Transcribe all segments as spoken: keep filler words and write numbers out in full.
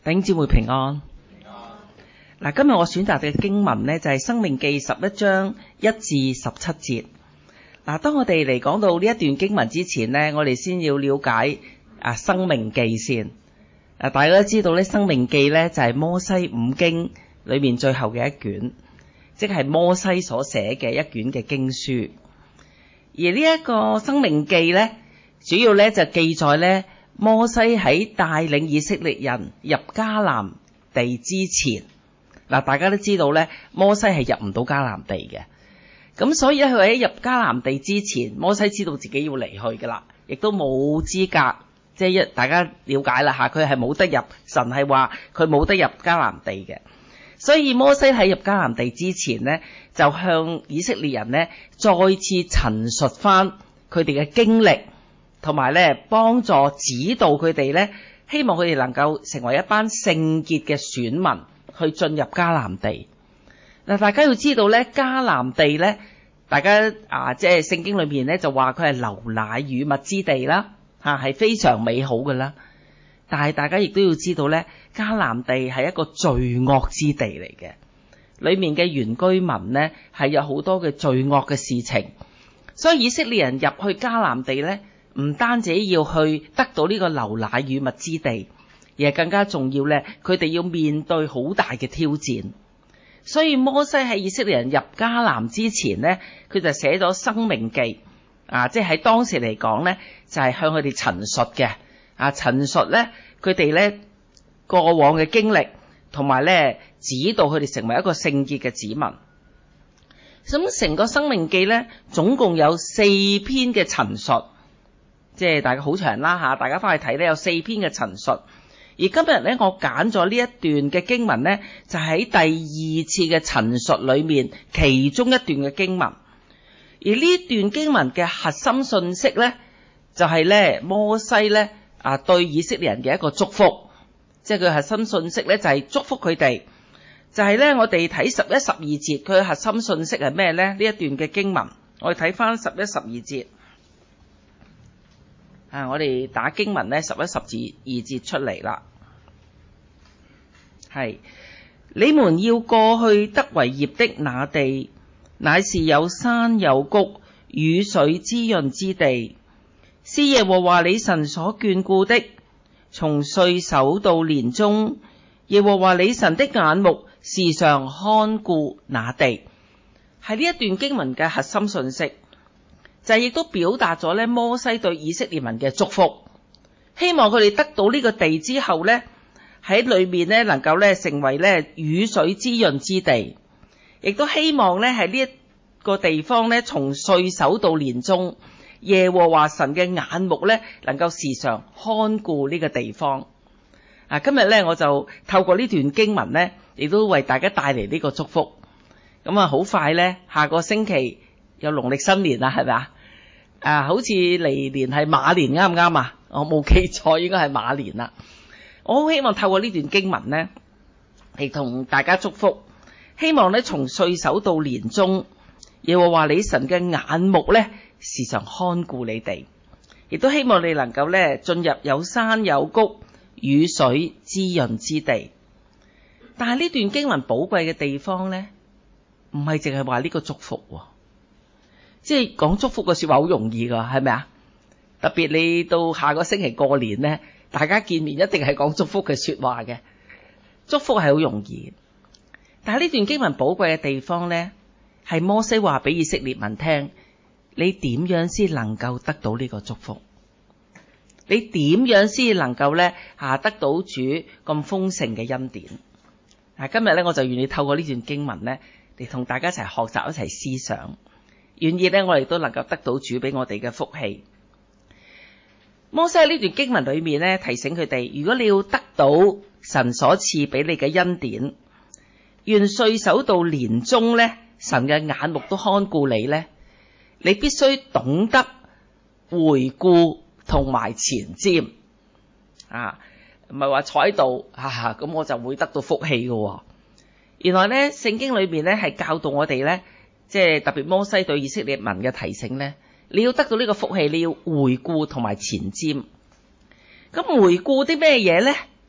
弟兄姊妹平安。嗱，今日我選擇嘅經文呢，就係《申命記》十一章一至十七節。嗱，當我哋嚟講到呢一段經文之前呢，我哋先要了解啊《申命記》先。啊，大家都知道咧，《申命記》呢就係摩西五經裏面最後嘅一卷，即係摩西所寫嘅一卷嘅經書。而呢一個《申命記》呢，主要呢就記載呢摩西喺帶領以色列人入迦南地之前。嗱，大家都知道咧，摩西係入唔到迦南地嘅，咁所以咧，佢喺入迦南地之前，摩西知道自己要離去噶啦，亦都冇資格，即係一大家了解啦吓，佢係冇得入，神係話佢冇得入迦南地嘅，所以摩西喺入迦南地之前呢，就向以色列人呢再次陳述翻佢哋嘅經歷，同埋咧幫助指導佢哋咧，希望佢哋能夠成為一班聖潔嘅選民。去進入迦南地。嗱，大家要知道咧，迦南地咧，大家啊，即係聖經裏面咧就話佢係流奶與蜜之地啦，吓係非常美好㗎啦。但係大家亦都要知道咧，迦南地係一個罪惡之地嚟嘅，裏面嘅原居民咧係有好多嘅罪惡嘅事情，所以以色列人入去迦南地咧，唔單止要去得到呢個流奶與蜜之地。而係更加重要咧，佢哋要面對好大嘅挑戰。所以摩西喺以色列人入迦南之前呢，佢就寫咗《申命記》啊，即係喺當時嚟講呢，就係、是、向佢哋陳述嘅啊，陳述咧佢哋咧過往嘅經歷，同埋咧指導佢哋成為一個聖潔嘅子民。咁成個《申命記》咧，總共有四篇嘅陳述，即係大家好長啦吓，大家翻去睇咧有四篇嘅陳述。而今日咧，我揀咗呢一段嘅經文咧，就喺第二次嘅陳述裏面其中一段嘅經文。而呢段經文嘅核心信息咧，就係咧摩西咧啊對以色列人嘅一個祝福，即係佢核心信息咧就係祝福佢哋。就係咧我哋睇十一十二節，佢嘅核心信息係咩咧？呢一段嘅經文，我哋睇翻十一十二節。啊！我哋打經文咧，十一十二節出嚟啦，係你們要過去得為業的那地，乃是有山有谷、雨水滋潤之地，是耶和華你神所眷顧的。從歲首到年終，耶和華你神的眼目時常看顧那地。係呢一段經文嘅核心信息。就係亦都表達咗咧摩西對以色列民嘅祝福，希望佢哋得到呢個地之後咧，喺裏面咧能夠咧成為咧雨水滋潤之地，亦都希望咧喺呢一個地方咧從歲首到年終，耶和華神嘅眼目咧能夠時常看顧呢個地方。啊，今日咧我就透過呢段經文咧，亦都為大家帶嚟呢個祝福。咁啊，好快咧，下個星期有農曆新年啦，係咪啊？啊，好似嚟年係馬年，啱唔啱啊？我冇記錯，應該係馬年啦。我好希望透過呢段經文呢，嚟同大家祝福。希望呢，從歲首到年終，耶和華你神嘅眼目呢，時常看顧你哋，亦都希望你能夠呢進入有山有谷、雨水滋潤之地。但係呢段經文寶貴嘅地方呢，唔係淨係話呢個祝福喎。即係講祝福嘅說話好容易噶，係咪啊？特別你到下個星期過年呢，大家見面一定係講祝福嘅說話嘅。祝福係好容易，但係呢段經文寶貴嘅地方呢，係摩西話俾以色列民聽，你點樣先能夠得到呢個祝福？你點樣先能夠呢啊得到主咁豐盛嘅恩典？啊，今日呢，我就願意透過呢段經文呢，嚟同大家一齊學習，一齊思想。願意咧，我哋都能夠得到主俾我哋嘅福氣。摩西喺呢段經文裏面咧，提醒佢哋，如果你要得到神所賜俾你嘅恩典，願歲首到年終咧，神嘅眼目都看顧你咧，你必須懂得回顧同埋前瞻啊，唔係話坐喺度啊，咁我就會得到福氣嘅。原來咧，聖經裏面咧係教導我哋咧。即係特別摩西對以色列民嘅提醒呢，你要得到呢個福氣，你要回顧同埋前瞻。咁回顧啲咩嘢呢？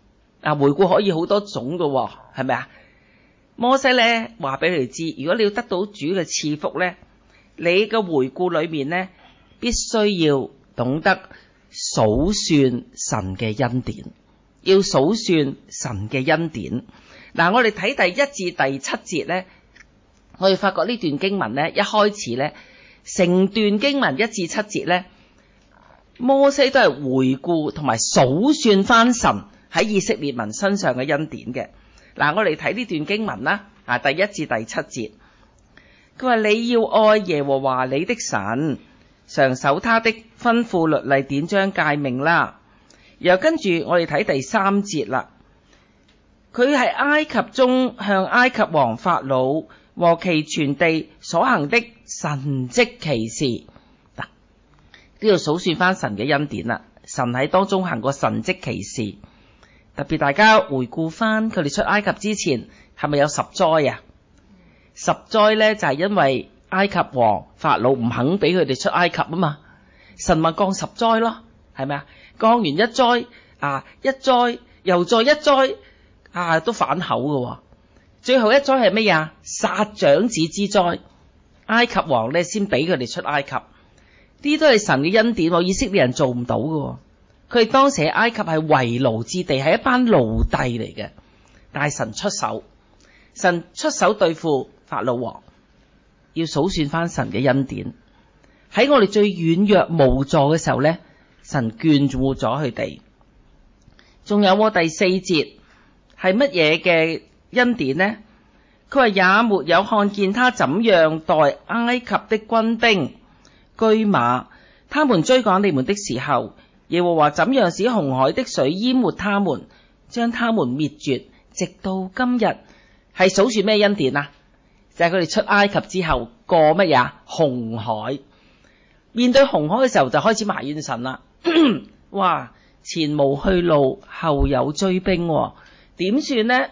啊，回顧可以好多種㗎喎，係咪啊？摩西咧話俾佢哋知，如果你要得到主嘅賜福咧，你嘅回顧裏面咧，必須要懂得數算神嘅恩典，要數算神嘅恩典。嗱，我哋睇第一至第七節咧，我哋發覺呢段經文咧，一開始咧，成段經文一至七節咧，摩西都係回顧同埋數算翻神喺以色列民身上嘅恩典嘅。嗱，我哋睇呢段經文啦，啊，第一至第七節，佢話你要愛耶和華你的神，常守他的吩咐律例典章誡命啦。然後跟住我哋睇第三節啦，佢係埃及中向埃及王法老和其全地所行的神蹟奇事。嗱，呢度數算翻神嘅恩典啦，神喺當中行過神蹟奇事。特別大家回顧翻佢哋出埃及之前係咪有十災啊？十災咧就係因為埃及王法老唔肯俾佢哋出埃及啊嘛，神咪降十災咯，係咪啊？降完一災啊，一災又再一災啊，都反口㗎。最後一災係乜嘢？殺長子之災，埃及王咧先俾佢哋出埃及，呢都係神嘅恩典，以色列人做唔到㗎。佢哋當時喺埃及係為奴之地，係一班奴隸嚟嘅，但係神出手，神出手對付法老王，要數算翻神嘅恩典。喺我哋最軟弱無助嘅時候咧，神眷顧咗佢哋。仲有喎，第四節係乜嘢嘅恩典呢？佢話也沒有看見他怎樣待埃及的軍兵車馬，他們追趕你們的時候，耶和華怎樣使紅海的水淹沒他們，將他們滅絕，直到今日。係數算咩恩典啊？就係佢哋出埃及之後過乜嘢？紅海。面對紅海嘅時候就開始埋怨神啦。哇，前無去路，後有追兵，點算呢？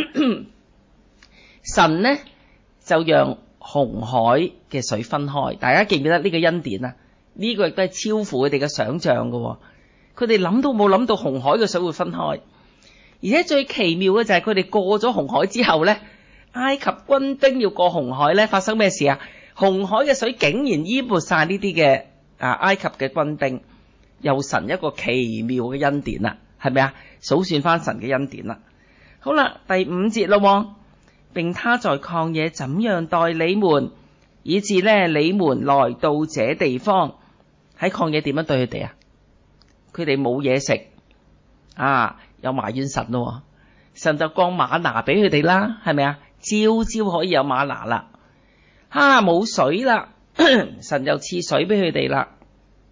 神呢就讓紅海嘅水分開。大家記唔記得呢個恩典啊？呢個亦都係超乎佢哋嘅想象嘅。佢哋諗都冇諗到紅海嘅水會分開。而且最奇妙嘅就係佢哋過咗紅海之後呢，埃及軍兵要過紅海呢，發生咩事啊？紅海嘅水竟然淹沒晒呢啲嘅啊埃及嘅軍兵，又神一個奇妙嘅恩典啦，係咪啊？數算翻神嘅恩典啦。好啦，第五節咯，並他在曠野怎樣待你們，以致呢你們來到這地方。喺曠野點樣對佢哋啊？佢哋冇嘢食啊，又埋怨神咯，神就降嗎哪俾佢哋啦，係咪啊？朝朝可以有嗎哪啦。哈，冇水啦，神就賜水俾佢哋啦。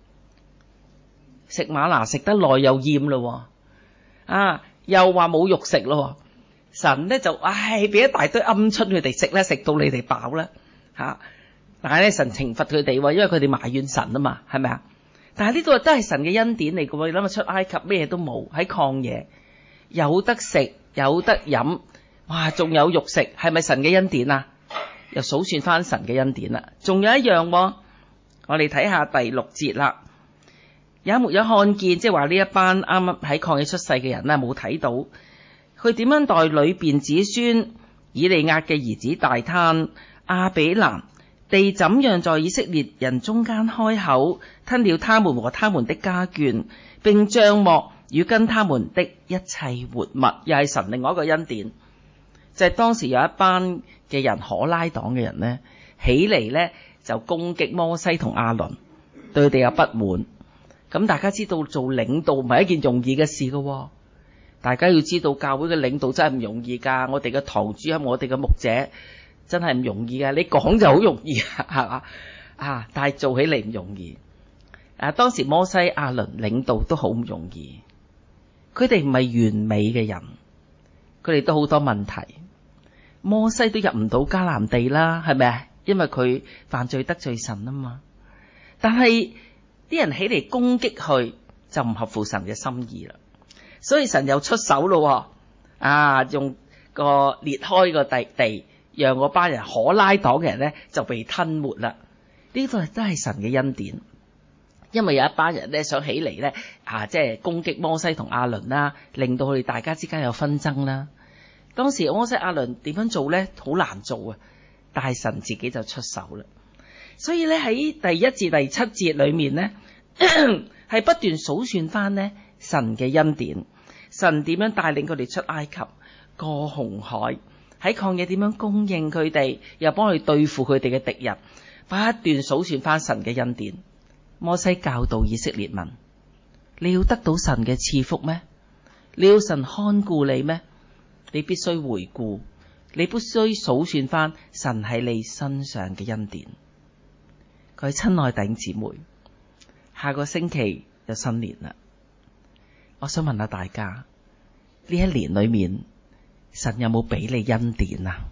食嗎哪食得耐又厭咯，啊，又話冇肉食咯。神咧就唉俾一大堆鵪鶉佢哋食咧，食到你哋飽啦吓。但係咧神懲罰佢哋，因為佢哋埋怨神啊嘛，係咪啊？但係呢個都係神嘅恩典嚟嘅。你諗下出埃及咩都冇，喺曠野有得食有得飲，哇，仲有肉食，係咪神嘅恩典啊？又數算翻神嘅恩典啦。仲有一樣，我哋睇下第六節啦。也沒有看見，即係話呢一班啱啱喺曠野出世嘅人咧，冇睇到佢點樣待裏邊子孫以利押嘅兒子大坍、亞比蘭，地怎樣在以色列人中間開口，吞了他們和他們的家眷，並帳幕與跟他們的一切活物。又係神另外一個恩典，就係、是、當時有一班嘅人，可拉黨嘅人呢，起嚟呢就攻擊摩西同亞倫，對佢哋有不滿。咁大家知道做領導唔係一件容易嘅事噶，大家要知道教會嘅領導真係唔容易噶。我哋嘅堂主任，我哋嘅牧者真係唔容易噶。你講就好容易係嘛啊，但係做起嚟唔容易。啊，當時摩西、亞倫領導都好唔容易，佢哋唔係完美嘅人，佢哋都好多問題。摩西都入唔到迦南地啦，係咪啊？因為佢犯罪得罪神啊嘛。但係啲人起嚟攻擊佢，就唔合乎神嘅心意啦。所以神又出手咯，啊，用個裂開個地地，讓嗰班人可拉黨嘅人咧就被吞沒啦。呢個真係神嘅恩典。 因為有一班人咧想起嚟咧啊，即係攻擊摩西同亞倫啦，令到佢哋大家之間有紛爭啦。當時摩西亞倫點樣做咧？好難做啊！但係神自己就出手啦。所以咧喺第一至第七節裏面咧，係不斷數算翻呢神嘅恩典，神點樣帶領佢哋出埃及，過紅海，喺曠野點樣供應佢哋，又幫佢對付佢哋嘅敵人，不斷數算翻神嘅恩典。摩西教導以色列民：你要得到神嘅賜福咩？你要神看顧你咩？你必須回顧，你必須數算翻神喺你身上嘅恩典。各位親愛弟兄姊妹，下個星期就新年啦。我想問下大家，呢一年裏面神有冇俾你恩典啊？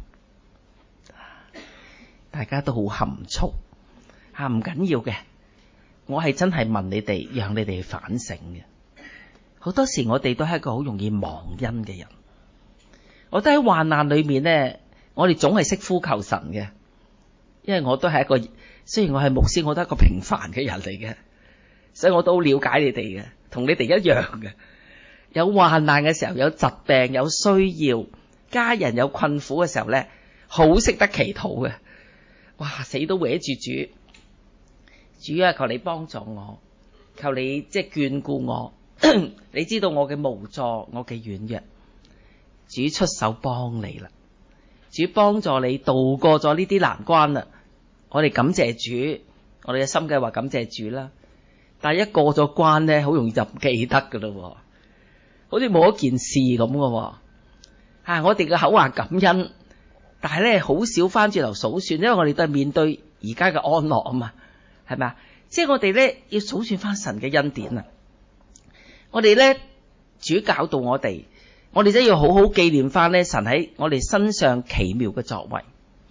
大家都好含蓄吓，唔緊要嘅。我係真係問你哋，讓你哋反省嘅。好多時我哋都係一個好容易忘恩嘅人。我都喺患難裏面呢，我哋總係識呼求神嘅，因為我都係一個，雖然我係牧師，我都係一個平凡嘅人嚟嘅，所以我都好了解你哋嘅，同你哋一樣嘅。有患難嘅時候，有疾病，有需要，家人有困苦嘅時候呢，好識得祈禱嘅。哇，死都搲住主，主啊，求你幫助我，求你即係眷顧我。你知道我嘅無助，我嘅軟弱。主出手幫你啦，主幫助你渡過咗呢啲難關啦。我哋感謝主，我哋嘅心計話感謝主啦。但係一過咗關咧，好容易就唔記得噶啦，好似冇一件事咁噶。啊，我哋嘅口話感恩，但係咧好少翻轉頭數算，因為我哋都係面對而家嘅安樂啊嘛，係咪啊？即係我哋咧要數算翻神嘅恩典啊！我哋咧主教導我哋。我哋真係要好好紀念翻咧神喺我哋身上奇妙嘅作為。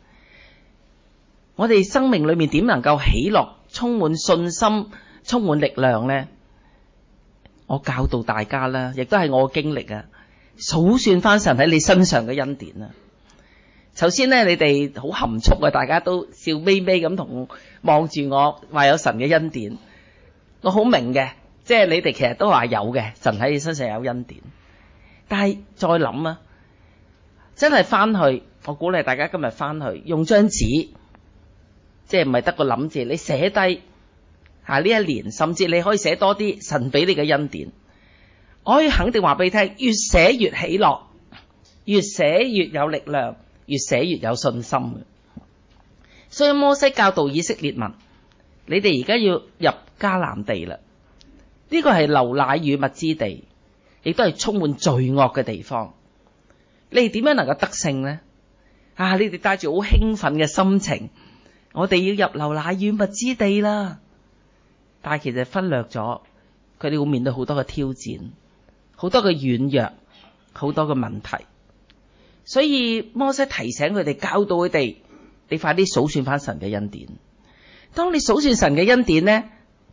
我哋生命裏面點能夠喜樂、充滿信心、充滿力量呢？我教導大家啦，亦都係我嘅經歷啊！數算翻神喺你身上嘅恩典啊！首先呢，你哋好含蓄啊，大家都笑眯眯咁同望住我，話有神嘅恩典。我好明嘅，即係你哋其實都話有嘅，神喺你身上有恩典。但係再諗啊，真係翻去，我鼓勵大家今日翻去用張紙，即係唔係得個諗字，你寫低吓呢一年，甚至你可以寫多啲神俾你嘅恩典。我可以肯定話俾你聽，越寫越喜樂，越寫越有力量，越寫越有信心。所以摩西教導以色列民：你哋而家要入迦南地啦，呢個係流奶與蜜之地。亦都係充滿罪惡嘅地方，你哋點樣能夠得勝呢？啊！你哋帶住好興奮嘅心情，我哋要入流奶與蜜之地啦。但係其實忽略咗，佢哋會面對好多嘅挑戰，好多嘅軟弱，好多嘅問題。所以摩西提醒佢哋，教導佢哋，你快啲數算翻神嘅恩典。當你數算神嘅恩典呢？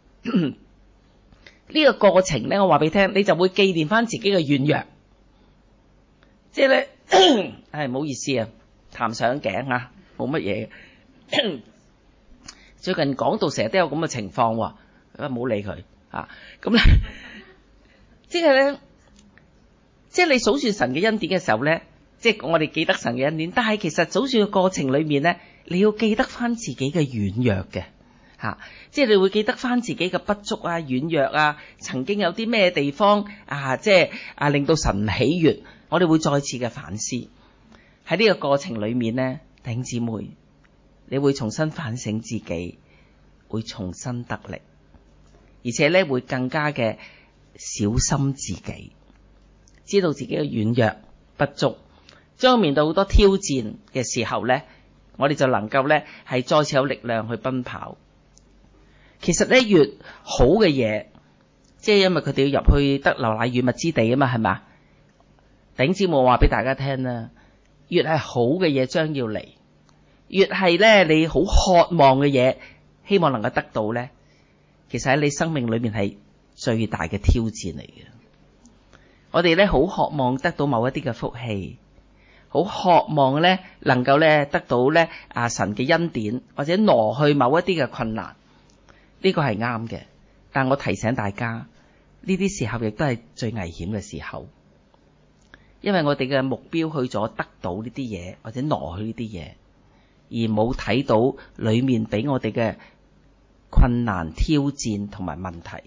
呢個過程咧，我話俾你聽，你就會紀念翻自己嘅軟弱。即係咧，唉，唔好意思啊，談上頸啊，冇乜嘢。最近講到成日都有咁嘅情況，唔好理佢啊。咁咧，即係咧，即係你數算神嘅恩典嘅時候咧，即係我哋記得神嘅恩典。但係其實數算嘅過程裏面咧，你要記得翻自己嘅軟弱嘅。吓、啊，即係你會記得翻自己嘅不足啊、軟弱啊，曾經有啲咩地方啊，即係啊令到神唔喜悅，我哋會再次嘅反思。喺呢個過程裏面呢，弟兄姊妹，你會重新反省自己，會重新得力，而且咧會更加嘅小心自己，知道自己嘅軟弱不足，將面對好多挑戰嘅時候咧，我哋就能夠咧係再次有力量去奔跑。其實咧越好嘅嘢，即係因為佢哋要入去得流奶與蜜之地啊嘛，係咪？頂姊妹話俾大家聽啦，越係好嘅嘢將要嚟，越係咧你好渴望嘅嘢，希望能夠得到咧，其實喺你生命裏面係最大嘅挑戰嚟嘅。我哋咧好渴望得到某一啲嘅福氣，好渴望咧能夠咧得到咧啊神嘅恩典，或者挪去某一啲嘅困難。呢個係啱嘅， 但我提醒大家，呢啲時候亦都係最危險嘅時候，因為我哋嘅目標去咗得到呢啲嘢，或者攞去呢啲嘢，而冇睇到裏面俾我哋嘅困難、挑戰同埋問題。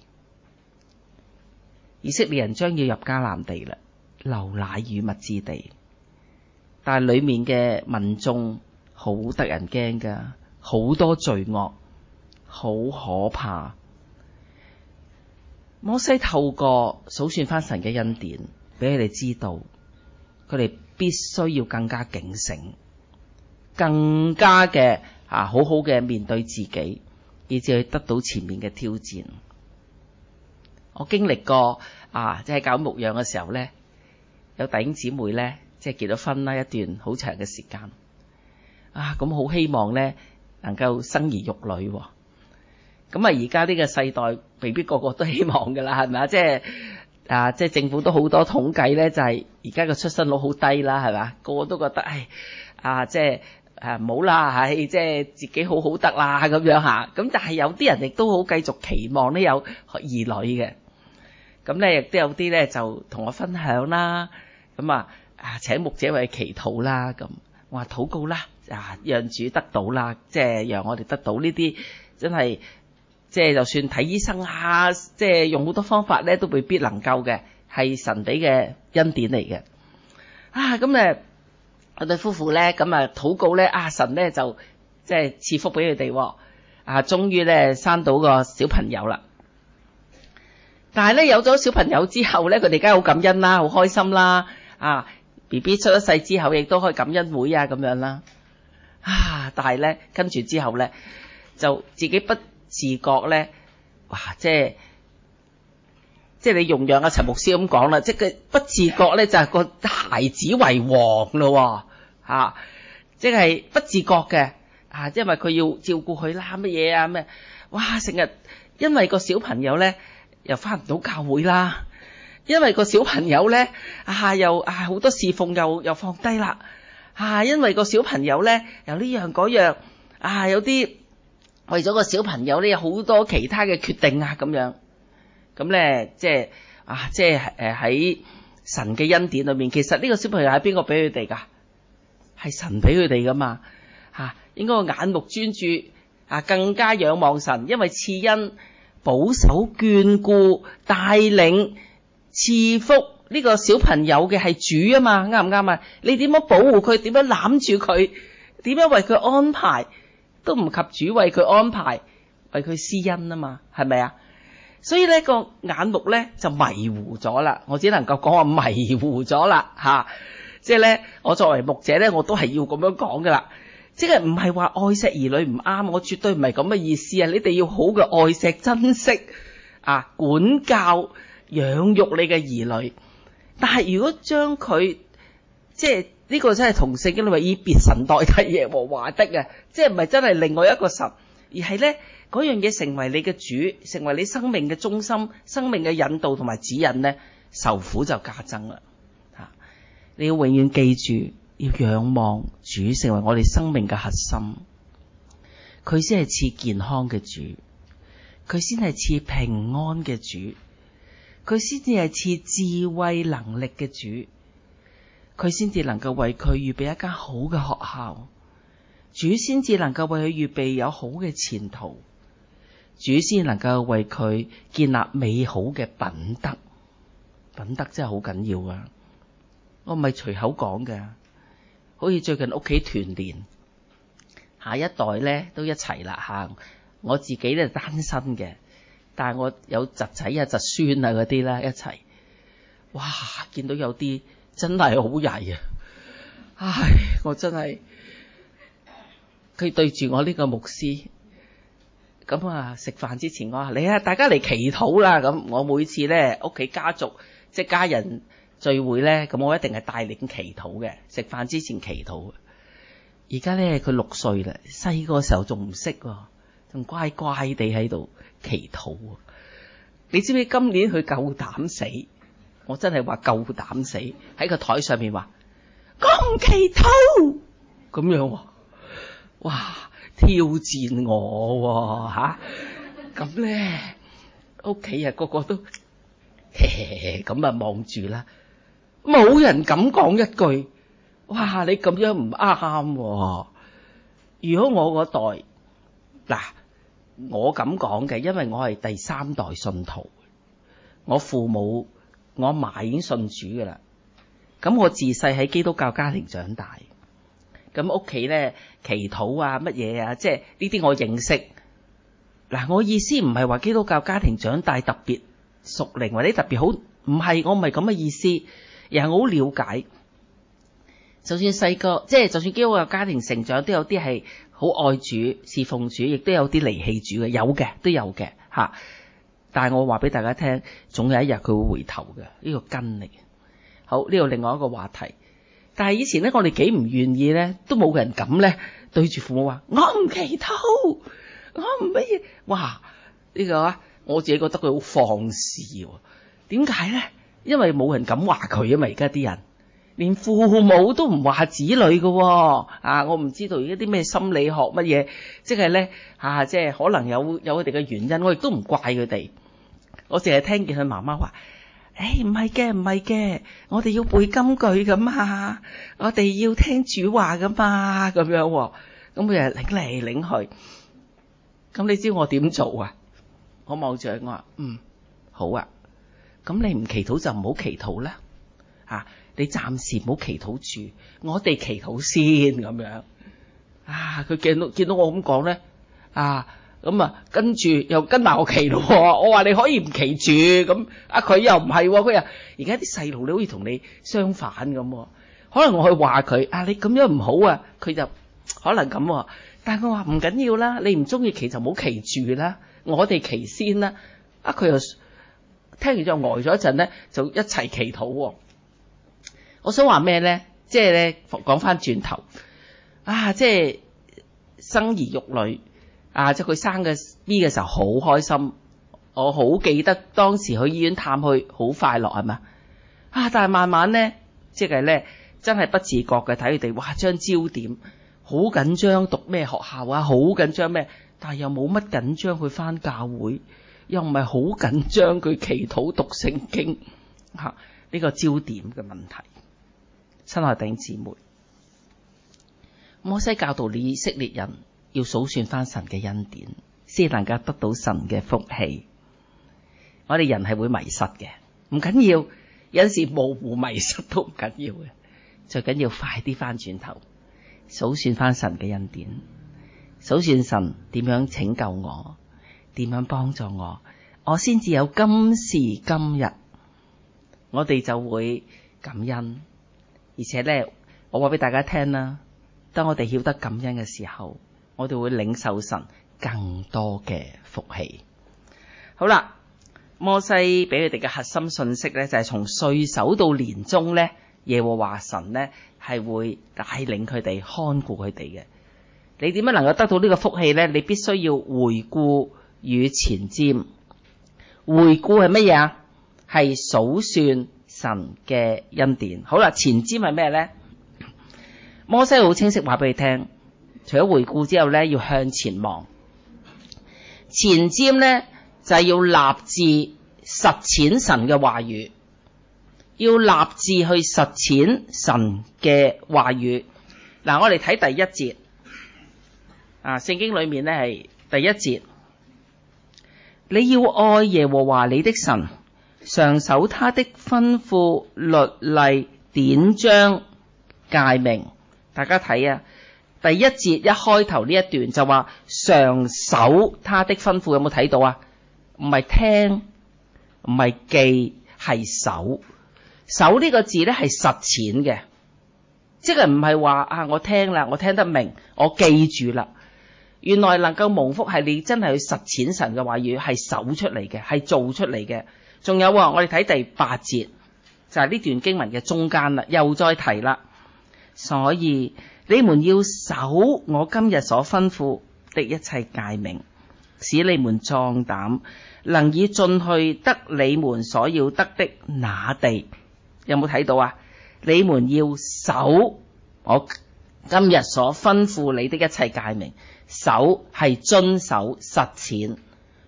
以色列人將要入迦南地啦，流奶與蜜之地，但係裏面嘅民眾好得人驚噶，好多罪惡，好可怕。摩西透過數算翻神嘅恩典，俾佢哋知道，佢哋必須要更加警醒，更加嘅啊好好嘅面對自己，以至去得到前面嘅挑戰。我經歷過啊，即係搞牧養嘅時候咧，有弟兄姊妹咧，即係結咗婚啦，一段好長嘅時間啊，咁好希望咧能夠生兒育女。咁啊，而家呢個世代未必個個都希望噶啦，係咪啊？即係啊，即係政府都好多統計咧，就係而家個出生率好低啦，係咪？個個都覺得唉啊，即係誒唔好啦，係即係自己好好得啦咁樣吓。咁但係有啲人亦都好繼續期望呢有兒女嘅。咁咧亦都有啲咧就同我分享啦。咁啊啊請牧者為祈禱啦。咁我話禱告啦，啊讓主得到啦，即係讓我哋得到呢啲真係。即係就算睇醫生啊，即係用好多方法咧，都未必能夠嘅，係神俾嘅恩典嚟嘅。啊，咁誒，我對夫婦咧，咁啊禱告咧，啊神咧就即係賜福俾佢哋，啊終於咧生到個小朋友啦。但係咧有咗小朋友之後咧，佢哋梗係好感恩啦，好開心啦。啊 B B 出咗世之後，亦都開感恩會啊咁樣啦。啊，但係咧跟住之後咧，就自己不自覺咧，哇！即係即係你用讓阿陳牧師咁講啦，即係佢不自覺咧就係個孩子為王咯，吓、啊！即係不自覺嘅啊，因為佢要照顧佢啦，乜嘢啊咩？哇！成日因為個小朋友咧又返唔到教會啦，因為個小朋友咧啊又啊好多侍奉又又放低啦，啊！因為個小朋友咧又呢樣嗰樣啊，有啲。為咗個小朋友咧，有好多其他嘅決定啊，咁樣咁咧，即係啊，即係誒喺神嘅恩典裏面，其實呢個小朋友係邊個俾佢哋噶？係神俾佢哋噶嘛？吓、啊，應該個眼目專注啊，更加仰望神，因為賜恩、保守、眷顧、帶領、賜福呢個小朋友嘅係主啊嘛，啱唔啱啊？你點樣保護佢？點樣攬住佢？點樣為佢安排？都唔及主為佢安排，為佢施恩啊嘛，係咪啊？所以呢個眼目咧就迷糊咗啦，我只能夠講話迷糊咗啦吓。即係咧，我作為牧者咧，我都係要咁樣講噶啦。即係唔係話愛錫兒女唔啱，我絕對唔係咁嘅意思啊！你哋要好嘅愛錫、珍惜啊，管教、養育你嘅兒女。但係如果將佢即係。呢個真係同聖經裏話以別神代替耶和華的嘅，即係唔係真係另外一個神，而係咧嗰樣嘢成為你嘅主，成為你生命嘅中心、生命嘅引導同埋指引咧，受苦就加增啦。吓，你要永遠記住，要仰望主成為我哋生命嘅核心，佢先係賜健康嘅主，佢先係賜平安嘅主，佢先至係賜智慧能力嘅主。佢先至能夠為佢預備一間好嘅學校，主先至能夠為佢預備有好嘅前途，主先能夠為佢建立美好嘅品德。品德真係好緊要啊！我唔係隨口講嘅，好似最近屋企團年，下一代咧都一齊啦吓。我自己咧單身嘅，但係我有侄仔啊、侄孫啊嗰啲啦一齊。哇！見到有啲。真係好曳啊！唉，我真係佢對住我呢個牧師，咁啊食飯之前我話你啊，大家嚟祈禱啦。咁我每次咧屋企家族即係家人聚會咧，咁我一定係帶領祈禱嘅，食飯之前祈禱。而家咧佢六歲啦，細個時候仲唔識，仲乖乖地喺度祈禱。你知唔知今年佢夠膽死？我真係話夠膽死喺個台上面話講祈禱咁樣，哇挑戰我吓咁咧屋企啊個個都咁啊望住啦，冇人敢講一句，哇！你咁樣唔啱喎。如果我嗰代嗱，我咁講嘅，因為我係第三代信徒，我父母我阿嫲已經信主噶啦，咁我自細喺基督教家庭長大，咁屋企咧祈禱啊乜嘢啊，即係呢啲我認識。嗱，我意思唔係話基督教家庭長大特別屬靈或者特別好，唔係，我唔係咁嘅意思，而係我好了解。就算細個，即係就算基督教家庭成長，都有啲係好愛主、侍奉主，亦都有啲離棄主嘅，有嘅都有嘅吓。但係我話俾大家聽，總有一日佢會回頭嘅，呢個根嚟嘅。好，呢度另外一個話題。但係以前咧，我哋幾唔願意咧，都冇人敢咧對住父母話我唔祈禱，我唔乜嘢。哇！呢個啊，我自己覺得佢好放肆喎。點解咧？因為冇人敢話佢啊嘛。而家啲人連父母都唔話子女嘅喎。啊，我唔知道而家啲咩心理學乜嘢，即係咧啊，即係可能有有佢哋嘅原因，我亦都唔怪佢哋。我淨係聽見佢媽媽話：誒，唔係嘅，唔係嘅，我哋要背金句噶嘛，我哋要聽主話噶嘛，咁樣喎。咁佢又擰嚟擰去。咁你知我點做啊？我望住佢，我話：嗯，好啊。咁你唔祈禱就唔好祈禱啦。啊，你暫時唔好祈禱住，我哋祈禱先咁樣。啊，佢見到見到我咁講咧，啊。咁啊，跟住又跟埋我祈咯。我話你可以唔祈住，咁啊佢又唔係，佢又而家啲細路你好似同你相反咁。可能我去話佢啊，你咁樣唔好啊，佢就可能咁。但係佢話唔緊要啦，你唔中意祈就唔好祈住啦，我哋祈先啦。啊，佢又聽完之後呆咗一陣咧，就一齊祈禱。我想話咩咧？即係咧講翻轉頭啊，即係生兒育女。啊！即係佢生嘅 B 嘅時候好開心，我好記得當時去醫院探佢，好快樂係嘛？啊！但係慢慢咧，即係咧真係不自覺嘅睇佢哋，哇！將焦點好緊張，讀咩學校啊？好緊張咩？但係又冇乜緊張佢返教會，又唔係好緊張佢祈禱讀聖經嚇呢、啊呢個焦點嘅問題。親愛弟兄姊妹，摩西教導你以色列人。要數算翻神嘅恩典，先能夠得到神嘅福氣。我哋人係會迷失嘅，唔緊要，有陣時模糊迷失都唔緊要嘅，最緊要快啲翻轉頭，數算翻神嘅恩典，數算神點樣拯救我，點樣幫助我，我先至有今時今日，我哋就會感恩。而且咧，我話俾大家聽啦，當我哋曉得感恩嘅時候，我哋會領受神更多嘅福氣。好啦，摩西俾佢哋嘅核心信息咧，就係從歲首到年終咧，耶和華神咧係會帶領佢哋，看顧佢哋嘅。你點樣能夠得到呢個福氣咧？你必須要回顧與前瞻。回顧係乜嘢啊？係數算神嘅恩典。好啦，前瞻係咩咧？摩西好清晰話俾你聽。除咗回顧之後咧，要向前望。前瞻咧就係、是、要立志實踐神嘅話語，要立志去實踐神嘅話語。嗱，我哋睇第一節啊，聖經裏面咧係第一節，你要愛耶和華你的神，常守他的吩咐、律例、典章、誡命。大家睇啊！第一節一開頭呢一段就話常守他的吩咐，有冇睇到啊？唔係聽，唔係記，係守。守呢個字咧係實踐嘅，即係唔係話啊我聽啦，我聽得明，我記住啦。原來能夠蒙福係你真係去實踐神嘅話語，係守出嚟嘅，係做出嚟嘅。仲有我哋睇第八節，就係呢段經文嘅中間啦，又再提啦。所以你們要守我今日所吩咐的一切誡命，使你們壯膽，能以進去得你們所要得的那地。有冇睇到啊？你們要守我今日所吩咐你的一切誡命，守係遵守實踐，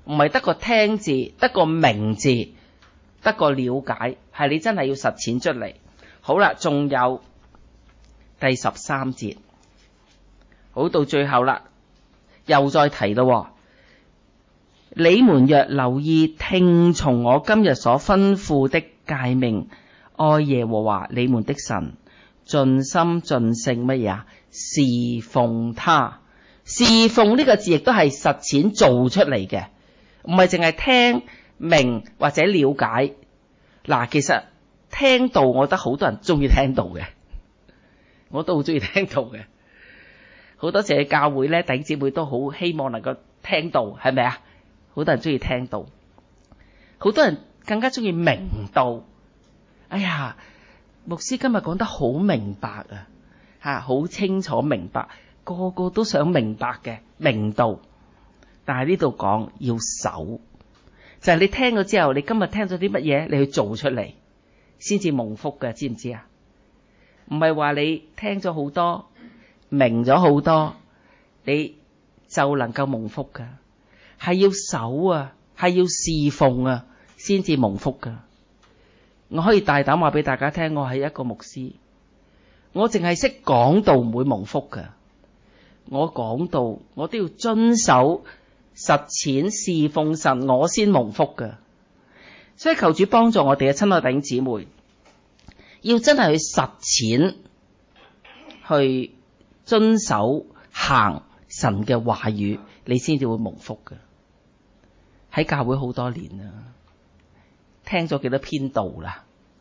唔係得個聽字，得個明字，得個了解，係你真係要實踐出嚟。好啦，仲有第十三節，好到最後啦，又再提咯。你們若留意聽從我今日所吩咐的誡命，愛耶和華你們的神，盡心盡性乜嘢啊？侍奉他。侍奉呢個字亦都係實踐做出嚟嘅，唔係淨係聽明或者了解。嗱，其實聽道，我覺得好多人中意聽道嘅，我都好中意聽道嘅。好多謝教會咧，弟兄姊妹都好希望能夠聽道，係咪啊？好多人中意聽道，好多人更加中意明道。哎呀，牧師今日講得好明白啊，吓，好清楚明白，個個都想明白嘅明道。但係呢度講要守，就係你聽咗之後，你今日聽咗啲乜嘢，你去做出嚟，先至蒙福嘅，知唔知啊？唔係話你聽咗好多，明咗好多，你就能夠蒙福噶。係要守啊，係要侍奉啊，先至蒙福噶。我可以大膽話俾大家聽，我係一個牧師，我淨係識講道唔會蒙福噶。我講道，我都要遵守實踐侍奉神，我先蒙福噶。所以求主幫助我哋嘅親愛弟兄姊妹，要真係去實踐，去遵守行神嘅話語，你先至會蒙福噶。喺教會好多年啦，聽咗幾多篇道啦，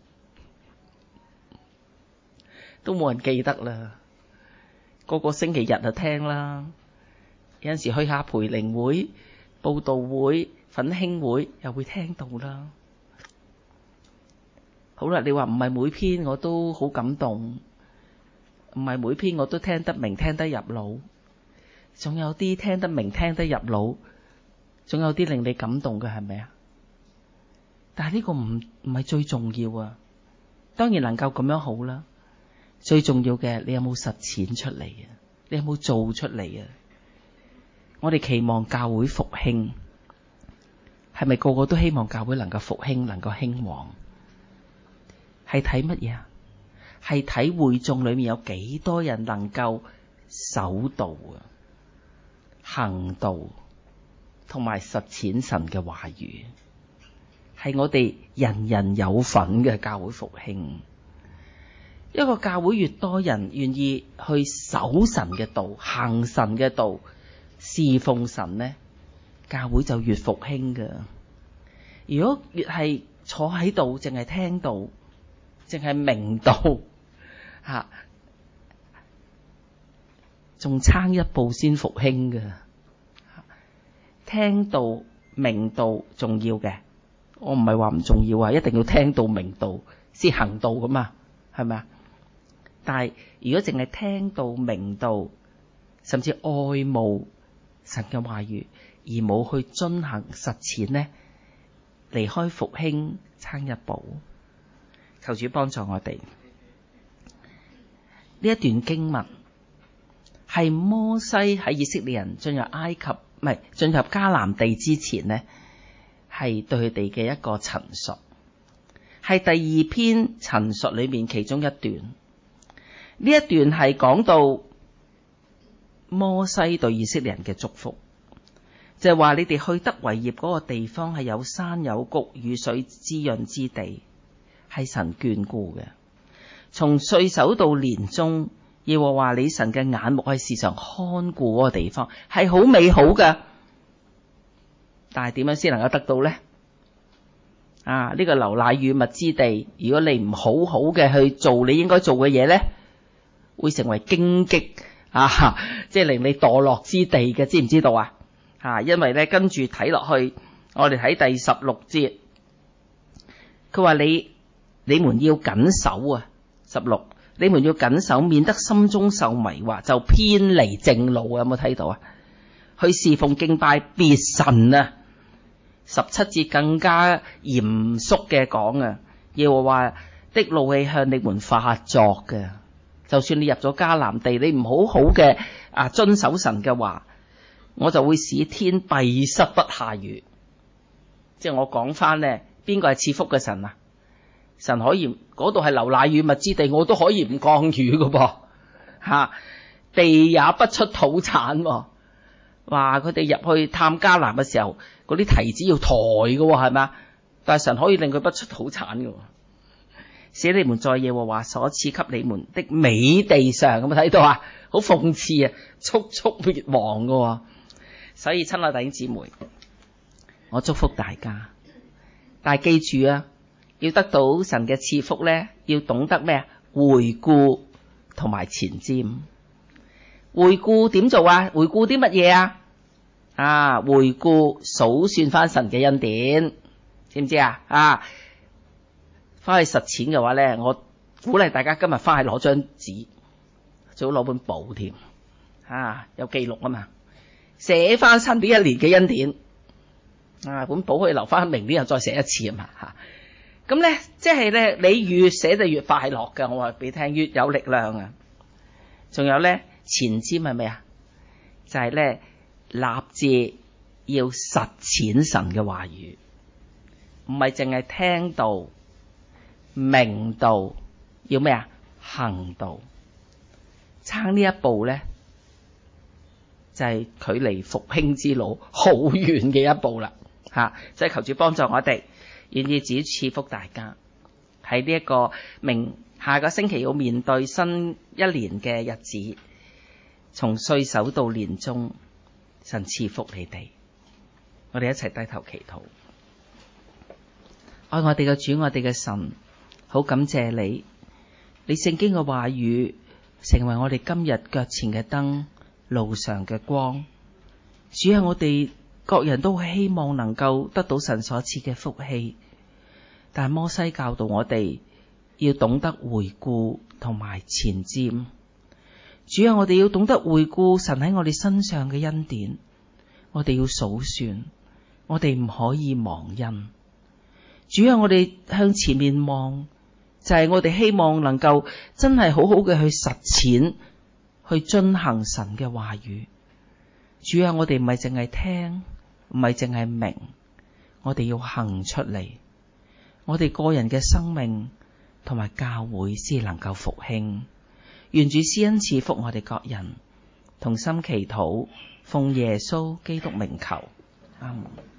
都冇人記得啦。個個星期日就聽啦，有陣時去下培靈會、佈道會、奮興會又會聽到啦。好啦，你話唔係每篇我都好感動，唔係每篇我都聽得明、聽得入腦，總有啲聽得明、聽得入腦，總有啲令你感動嘅，係咪啊？但係呢個唔唔係最重要啊，當然能夠咁樣好啦。最重要嘅，你有冇實踐出嚟啊？你有冇做出嚟啊？我哋期望教會復興，係咪個個都希望教會能夠復興，能夠興旺？係睇乜嘢啊？係睇會眾裏面有幾多人能夠守道啊、行道，同埋實踐神嘅話語，係我哋人人有份嘅教會復興。一個教會越多人願意去守神嘅道、行神嘅道、侍奉神呢，教會就越復興㗎。如果越係坐喺度淨係聽道、淨係明道，吓，仲差一步先復興㗎。聽道明道重要嘅，我唔係話唔重要啊，一定要聽道明道先行道噶嘛，係咪啊？但係如果淨係聽道明道，甚至愛慕神嘅話語，而冇去遵行實踐呢，離開復興差一步。求主幫助我哋。呢一段經文係摩西喺以色列人進入埃及，唔係進入迦南地之前呢，係對佢哋嘅一個陳述，係第二篇陳述裏面其中一段。呢一段係講到摩西對以色列人嘅祝福，就係話你哋去得為業嗰個地方係有山有谷、雨水滋潤之地，係神眷顧嘅。從歲首到年終，耶和華你神嘅眼目係時常看顧嗰個地方，係好美好嘅。但係點樣先能夠得到呢？啊，呢個流奶與蜜之地，如果你唔好好嘅去做你應該做嘅嘢呢，會成為荊棘啊，即係令你墮落之地嘅，知唔知道啊？啊，因為咧跟住睇落去，我哋睇第十六節，佢話你你們要謹守啊，十六，你們要謹守，免得心中受迷惑，就偏離正路啊！有冇睇到啊？去侍奉敬拜別神啊！十七節更加嚴肅嘅講啊，耶和華的怒氣向你們發作嘅。就算你入咗迦南地，你唔好好嘅啊遵守神嘅話，我就會使天閉塞不下雨， 即係我講翻咧，邊個係賜福嘅神啊？神可以嗰度係流奶與蜜之地，我都可以唔降雨噶噃吓，地也不出土產喎。話佢哋入去探迦南嘅時候，嗰啲提子要抬嘅係咪？但係神可以令佢不出土產嘅，使你們在耶和華所賜給你們的美地上，有冇睇到啊？好諷刺啊，速速滅亡嘅。所以親愛弟兄姊妹，我祝福大家，但係記住啊，要得到神嘅賜福咧，要懂得咩啊？回顧同埋前瞻。回顧點做啊？回顧啲乜嘢啊？啊，回顧數算翻神嘅恩典，知唔知啊？啊，翻去實踐嘅話咧，我鼓勵大家今日翻去攞張紙，最好攞本簿添，啊，有記錄啊嘛，寫翻新呢一年嘅恩典，啊，本簿可以留翻明年又再寫一次啊嘛，吓，咁咧，即係咧，你越寫就越快樂㗎，我話俾你聽，越有力量啊！仲有咧。前瞻係咩啊？就係咧，立志要實踐神嘅話語，唔係淨係聽道明道，要咩啊？行道。撐呢一步咧，就係、是、距離復興之路好遠嘅一步啦。吓、啊，即係求主幫助我哋，願意主賜福大家喺呢一個明下個星期要面對新一年嘅日子。從歲首到年終，神賜福你哋，我哋一齊低頭祈禱。愛我哋嘅主，我哋嘅神，好感謝你，你聖經嘅話語成為我哋今日腳前嘅燈，路上嘅光。主啊，我哋各人都希望能夠得到神所賜嘅福氣，但摩西教導我哋要懂得回顧同埋前瞻。主啊，我哋要懂得回顧神喺我哋身上嘅恩典，我哋要數算，我哋唔可以忘恩。主啊，我哋向前面望，就係、是、我哋希望能夠真係好好嘅去實踐，去遵行神嘅話語。主啊，我哋唔係淨係聽，唔係淨係明，我哋要行出嚟，我哋個人嘅生命同埋教會先能夠復興。願主施恩賜福我哋各人，同心祈禱，奉耶穌基督名求，阿門。